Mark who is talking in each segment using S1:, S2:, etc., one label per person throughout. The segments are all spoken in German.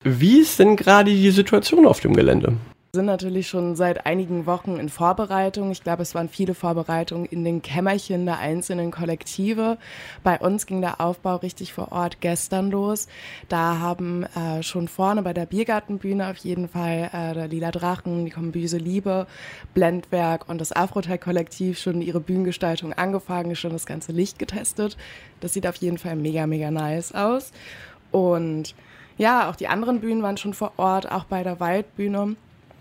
S1: Wie ist denn gerade die Situation auf dem Gelände?
S2: Wir sind natürlich schon seit einigen Wochen in Vorbereitung. Ich glaube, es waren viele Vorbereitungen in den Kämmerchen der einzelnen Kollektive. Bei uns ging der Aufbau richtig vor Ort gestern los. Da haben schon vorne bei der Biergartenbühne auf jeden Fall der Lila Drachen, die Kombüse Liebe, Blendwerk und das Afrotech-Kollektiv schon ihre Bühnengestaltung angefangen, schon das ganze Licht getestet. Das sieht auf jeden Fall mega, mega nice aus. Und ja, auch die anderen Bühnen waren schon vor Ort, auch bei der Waldbühne.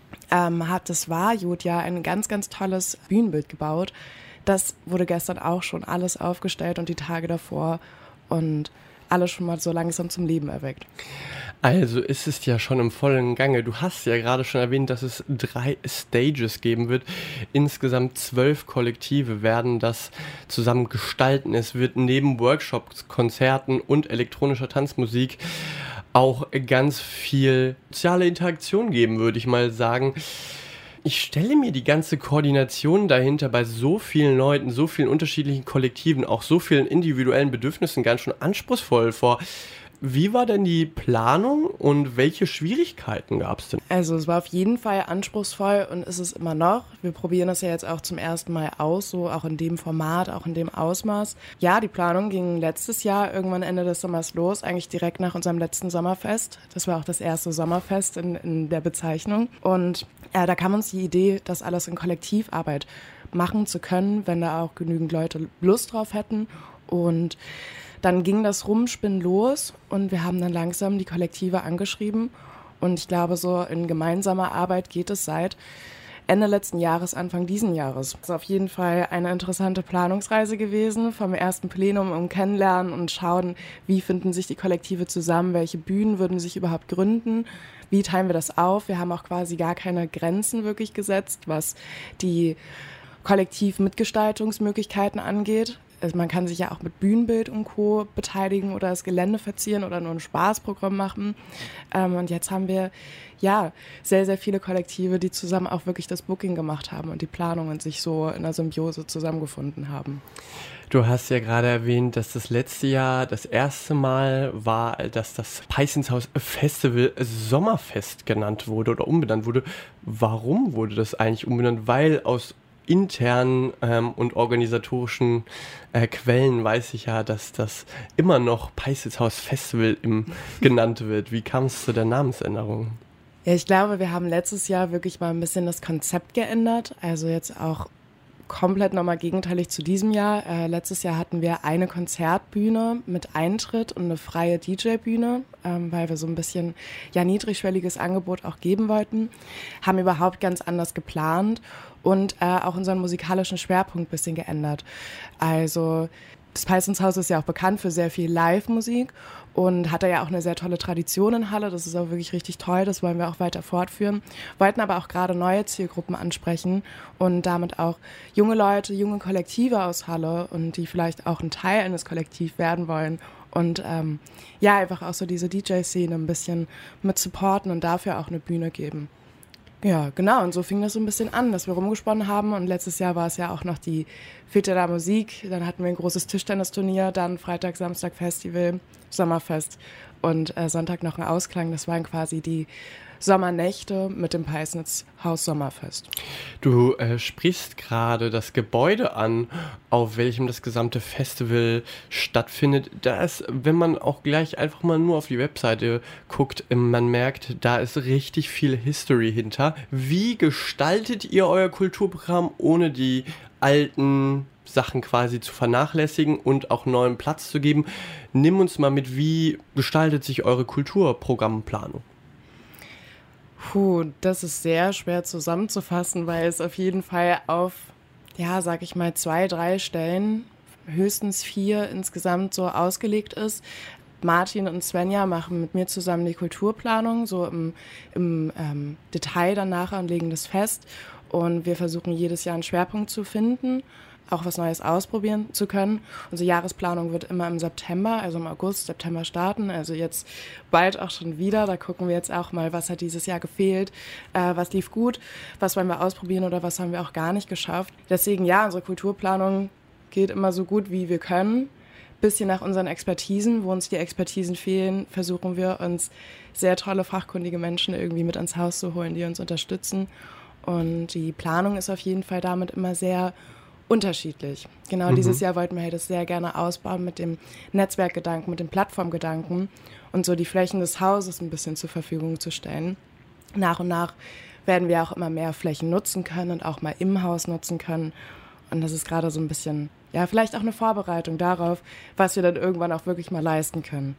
S2: Hat das Warjud ja ein ganz, ganz tolles Bühnenbild gebaut. Das wurde gestern auch schon alles aufgestellt und die Tage davor und alles schon mal so langsam zum Leben erweckt.
S1: Also ist es ja schon im vollen Gange. Du hast ja gerade schon erwähnt, dass es 3 Stages geben wird. Insgesamt 12 Kollektive werden das zusammen gestalten. Es wird neben Workshops, Konzerten und elektronischer Tanzmusik auch ganz viel soziale Interaktion geben, würde ich mal sagen. Ich stelle mir die ganze Koordination dahinter bei so vielen Leuten, so vielen unterschiedlichen Kollektiven, auch so vielen individuellen Bedürfnissen ganz schön anspruchsvoll vor. Wie war denn die Planung und welche Schwierigkeiten gab es denn?
S2: Also es war auf jeden Fall anspruchsvoll und ist es immer noch. Wir probieren das ja jetzt auch zum ersten Mal aus, so auch in dem Format, auch in dem Ausmaß. Ja, die Planung ging letztes Jahr irgendwann Ende des Sommers los, eigentlich direkt nach unserem letzten Sommerfest. Das war auch das erste Sommerfest in der Bezeichnung. Und da kam uns die Idee, das alles in Kollektivarbeit machen zu können, wenn da auch genügend Leute Lust drauf hätten. Und dann ging das Rumspinnen los und wir haben dann langsam die Kollektive angeschrieben. Und ich glaube, so in gemeinsamer Arbeit geht es seit Ende letzten Jahres, Anfang diesen Jahres. Das ist auf jeden Fall eine interessante Planungsreise gewesen, vom ersten Plenum um Kennenlernen und schauen, wie finden sich die Kollektive zusammen, welche Bühnen würden sich überhaupt gründen, wie teilen wir das auf. Wir haben auch quasi gar keine Grenzen wirklich gesetzt, was die Kollektivmitgestaltungsmöglichkeiten angeht. Also man kann sich ja auch mit Bühnenbild und Co. beteiligen oder das Gelände verzieren oder nur ein Spaßprogramm machen. Und jetzt haben wir ja sehr, sehr viele Kollektive, die zusammen auch wirklich das Booking gemacht haben und die Planung und sich so in der Symbiose zusammengefunden haben.
S1: Du hast ja gerade erwähnt, dass das letzte Jahr das erste Mal war, dass das Peißenshaus Festival Sommerfest genannt wurde oder umbenannt wurde. Warum wurde das eigentlich umbenannt? Weil aus internen und organisatorischen Quellen weiß ich ja, dass das immer noch Peißelshaus Festival genannt wird. Wie kam es zu der Namensänderung?
S2: Ja, ich glaube, wir haben letztes Jahr wirklich mal ein bisschen das Konzept geändert. Also jetzt auch komplett nochmal gegenteilig zu diesem Jahr. Letztes Jahr hatten wir eine Konzertbühne mit Eintritt und eine freie DJ-Bühne, weil wir so ein bisschen niedrigschwelliges Angebot auch geben wollten. Haben überhaupt ganz anders geplant und auch unseren musikalischen Schwerpunkt ein bisschen geändert. Also das Peißenshaus ist ja auch bekannt für sehr viel Live-Musik und hat da ja auch eine sehr tolle Tradition in Halle. Das ist auch wirklich richtig toll, das wollen wir auch weiter fortführen. Wollten aber auch gerade neue Zielgruppen ansprechen und damit auch junge Leute, junge Kollektive aus Halle und die vielleicht auch ein Teil eines Kollektivs werden wollen. Und einfach auch so diese DJ-Szene ein bisschen mit supporten und dafür auch eine Bühne geben. Ja, genau. Und so fing das so ein bisschen an, dass wir rumgesponnen haben. Und letztes Jahr war es ja auch noch die Fete der Musik. Dann hatten wir ein großes Tischtennisturnier, dann Freitag, Samstag Festival, Sommerfest und Sonntag noch ein Ausklang. Das waren quasi die Sommernächte mit dem Peißenshaus Sommerfest.
S1: Du sprichst gerade das Gebäude an, auf welchem das gesamte Festival stattfindet. Da ist, wenn man auch gleich einfach mal nur auf die Webseite guckt, man merkt, da ist richtig viel History hinter. Wie gestaltet ihr euer Kulturprogramm, ohne die alten Sachen quasi zu vernachlässigen und auch neuen Platz zu geben? Nimm uns mal mit, wie gestaltet sich eure Kulturprogrammplanung?
S2: Das ist sehr schwer zusammenzufassen, weil es auf jeden Fall auf, 2, 3 Stellen, höchstens 4 insgesamt so ausgelegt ist. Martin und Svenja machen mit mir zusammen die Kulturplanung, so im Detail dann nachher und legen das fest. Und wir versuchen jedes Jahr einen Schwerpunkt zu finden, auch was Neues ausprobieren zu können. Unsere Jahresplanung wird immer im September, also im August, September starten. Also jetzt bald auch schon wieder. Da gucken wir jetzt auch mal, was hat dieses Jahr gefehlt, was lief gut, was wollen wir ausprobieren oder was haben wir auch gar nicht geschafft. Deswegen, unsere Kulturplanung geht immer so gut, wie wir können. bisschen nach unseren Expertisen. Wo uns die Expertisen fehlen, versuchen wir uns sehr tolle, fachkundige Menschen irgendwie mit ans Haus zu holen, die uns unterstützen. Und die Planung ist auf jeden Fall damit immer sehr unterschiedlich. Genau dieses Jahr wollten wir das sehr gerne ausbauen mit dem Netzwerkgedanken, mit dem Plattformgedanken und so die Flächen des Hauses ein bisschen zur Verfügung zu stellen. Nach und nach werden wir auch immer mehr Flächen nutzen können und auch mal im Haus nutzen können. Und das ist gerade so ein bisschen, ja, vielleicht auch eine Vorbereitung darauf, was wir dann irgendwann auch wirklich mal leisten können.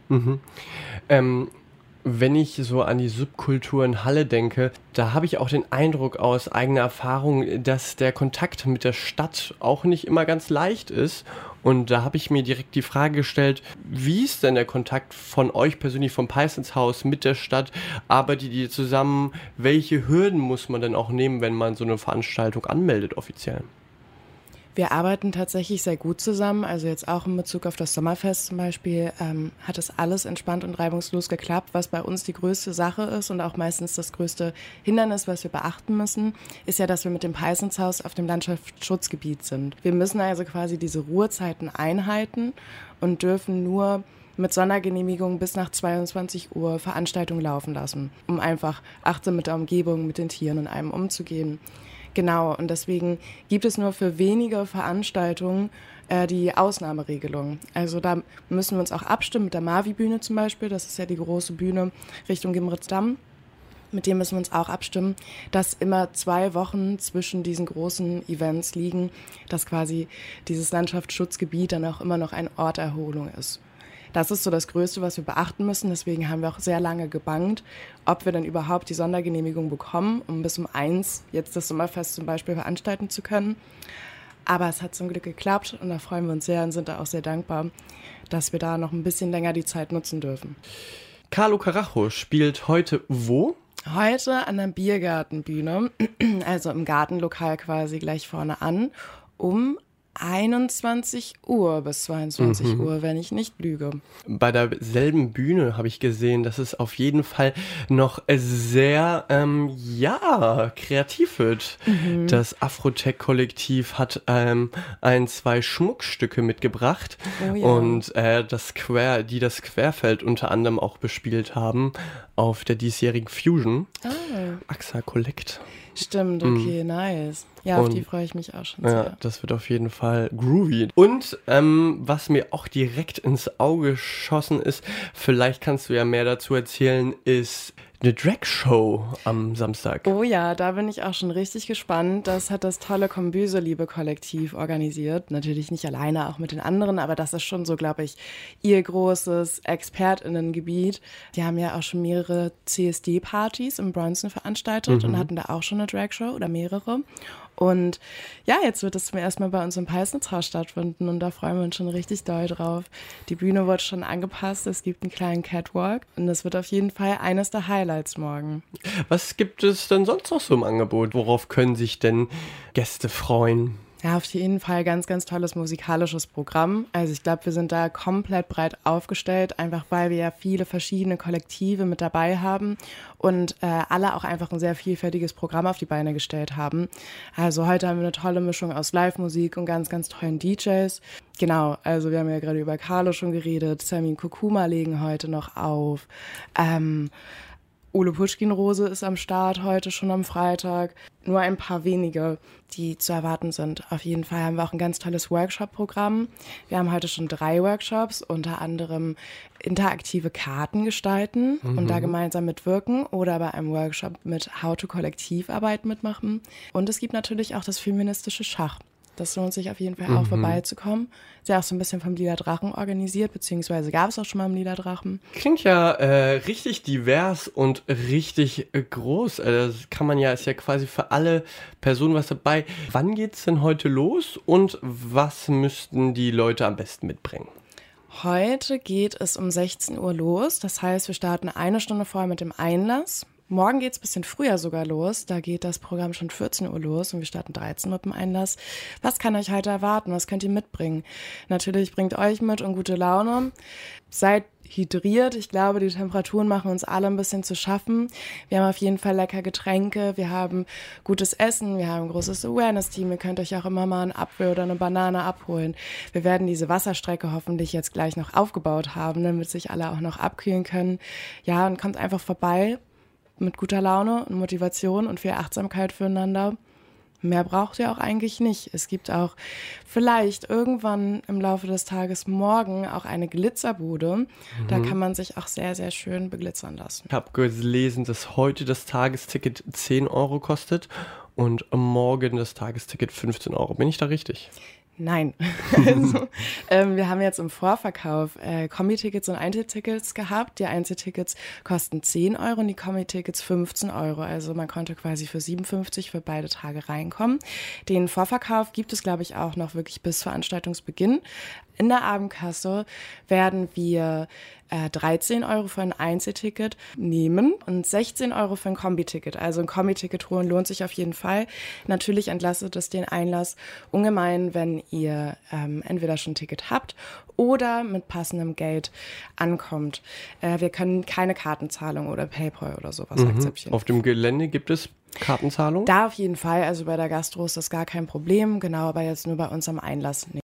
S1: Wenn ich so an die Subkultur in Halle denke, da habe ich auch den Eindruck aus eigener Erfahrung, dass der Kontakt mit der Stadt auch nicht immer ganz leicht ist. Und da habe ich mir direkt die Frage gestellt, wie ist denn der Kontakt von euch persönlich, vom Peissons Haus mit der Stadt? Arbeitet ihr zusammen? Welche Hürden muss man denn auch nehmen, wenn man so eine Veranstaltung anmeldet offiziell?
S2: Wir arbeiten tatsächlich sehr gut zusammen, also jetzt auch in Bezug auf das Sommerfest zum Beispiel, hat es alles entspannt und reibungslos geklappt. Was bei uns die größte Sache ist und auch meistens das größte Hindernis, was wir beachten müssen, ist ja, dass wir mit dem Peissons Haus auf dem Landschaftsschutzgebiet sind. Wir müssen also quasi diese Ruhezeiten einhalten und dürfen nur mit Sondergenehmigung bis nach 22 Uhr Veranstaltungen laufen lassen, um einfach achtsam mit der Umgebung, mit den Tieren und allem umzugehen. Genau, und deswegen gibt es nur für wenige Veranstaltungen die Ausnahmeregelung. Also da müssen wir uns auch abstimmen mit der Mavi-Bühne zum Beispiel, das ist ja die große Bühne Richtung Gimritzdamm. Mit dem müssen wir uns auch abstimmen, dass immer 2 Wochen zwischen diesen großen Events liegen, dass quasi dieses Landschaftsschutzgebiet dann auch immer noch ein Ort der Erholung ist. Das ist so das Größte, was wir beachten müssen. Deswegen haben wir auch sehr lange gebangt, ob wir denn überhaupt die Sondergenehmigung bekommen, um bis um 1 jetzt das Sommerfest zum Beispiel veranstalten zu können. Aber es hat zum Glück geklappt und da freuen wir uns sehr und sind da auch sehr dankbar, dass wir da noch ein bisschen länger die Zeit nutzen dürfen.
S1: Carlo Carajo spielt heute wo?
S2: Heute an der Biergartenbühne, also im Gartenlokal quasi gleich vorne an, um 21 Uhr bis 22 Uhr, wenn ich nicht lüge.
S1: Bei derselben Bühne habe ich gesehen, dass es auf jeden Fall noch sehr, kreativ wird. Das Afrotech-Kollektiv hat 2 Schmuckstücke mitgebracht und das Querfeld unter anderem auch bespielt haben auf der diesjährigen Fusion. AXA Collect.
S2: Stimmt, okay, nice. Ja, auf die freue ich mich auch schon sehr.
S1: Ja, das wird auf jeden Fall groovy. Und was mir auch direkt ins Auge geschossen ist, vielleicht kannst du ja mehr dazu erzählen, ist eine Drag-Show am Samstag.
S2: Oh ja, da bin ich auch schon richtig gespannt. Das hat das tolle Kombüse-Liebe-Kollektiv organisiert. Natürlich nicht alleine, auch mit den anderen, aber das ist schon so, glaube ich, ihr großes ExpertInnengebiet. Die haben ja auch schon mehrere CSD-Partys im Bronson veranstaltet und hatten da auch schon eine Drag-Show oder mehrere. Und ja, jetzt wird es zum ersten Mal bei uns im Peissons Haus stattfinden und da freuen wir uns schon richtig doll drauf. Die Bühne wird schon angepasst, es gibt einen kleinen Catwalk und das wird auf jeden Fall eines der Highlights morgen.
S1: Was gibt es denn sonst noch so im Angebot? Worauf können sich denn Gäste freuen?
S2: Ja, auf jeden Fall ganz, ganz tolles musikalisches Programm. Also ich glaube, wir sind da komplett breit aufgestellt, einfach weil wir ja viele verschiedene Kollektive mit dabei haben und alle auch einfach ein sehr vielfältiges Programm auf die Beine gestellt haben. Also heute haben wir eine tolle Mischung aus Live-Musik und ganz, ganz tollen DJs. Genau, also wir haben ja gerade über Carlo schon geredet, Samin Kokuma legen heute noch auf. Ole Puschkin-Rose ist am Start heute schon am Freitag. Nur ein paar wenige, die zu erwarten sind. Auf jeden Fall haben wir auch ein ganz tolles Workshop-Programm. Wir haben heute schon 3 Workshops, unter anderem interaktive Karten gestalten und da gemeinsam mitwirken oder bei einem Workshop mit How-to-Kollektivarbeit mitmachen. Und es gibt natürlich auch das feministische Schach. Das lohnt sich auf jeden Fall auch vorbeizukommen. Ist ja auch so ein bisschen vom Lila Drachen organisiert, beziehungsweise gab es auch schon mal im Lila Drachen.
S1: Klingt ja richtig divers und richtig groß. Das kann man ja, ist ja quasi für alle Personen was dabei. Wann geht's denn heute los und was müssten die Leute am besten mitbringen?
S2: Heute geht es um 16 Uhr los. Das heißt, wir starten 1 Stunde vorher mit dem Einlass. Morgen geht es ein bisschen früher sogar los. Da geht das Programm schon 14 Uhr los und wir starten 13 Uhr mit dem Einlass. Was kann euch heute erwarten? Was könnt ihr mitbringen? Natürlich bringt euch mit und gute Laune. Seid hydriert. Ich glaube, die Temperaturen machen uns alle ein bisschen zu schaffen. Wir haben auf jeden Fall lecker Getränke, wir haben gutes Essen, wir haben ein großes Awareness-Team. Ihr könnt euch auch immer mal einen Apfel oder eine Banane abholen. Wir werden diese Wasserstrecke hoffentlich jetzt gleich noch aufgebaut haben, damit sich alle auch noch abkühlen können. Ja, und kommt einfach vorbei mit guter Laune und Motivation und viel Achtsamkeit füreinander. Mehr braucht ihr auch eigentlich nicht. Es gibt auch vielleicht irgendwann im Laufe des Tages morgen auch eine Glitzerbude. Da kann man sich auch sehr, sehr schön beglitzern lassen.
S1: Ich habe gelesen, dass heute das Tagesticket 10 Euro kostet und morgen das Tagesticket 15 Euro. Bin ich da richtig?
S2: Nein. Also, wir haben jetzt im Vorverkauf Kombi-Tickets und Einzeltickets gehabt. Die Einzeltickets kosten 10 Euro und die Kombi-Tickets 15 Euro. Also man konnte quasi für 57 für beide Tage reinkommen. Den Vorverkauf gibt es, glaube ich, auch noch wirklich bis Veranstaltungsbeginn. In der Abendkasse werden wir 13 Euro für ein Einzelticket nehmen und 16 Euro für ein Kombi-Ticket. Also ein Kombi-Ticket holen lohnt sich auf jeden Fall. Natürlich entlastet es den Einlass ungemein, wenn ihr entweder schon ein Ticket habt oder mit passendem Geld ankommt. Wir können keine Kartenzahlung oder PayPal oder sowas akzeptieren.
S1: Auf dem Gelände gibt es Kartenzahlung?
S2: Da auf jeden Fall. Also bei der Gastro ist das gar kein Problem. Genau, aber jetzt nur bei uns am Einlass nicht.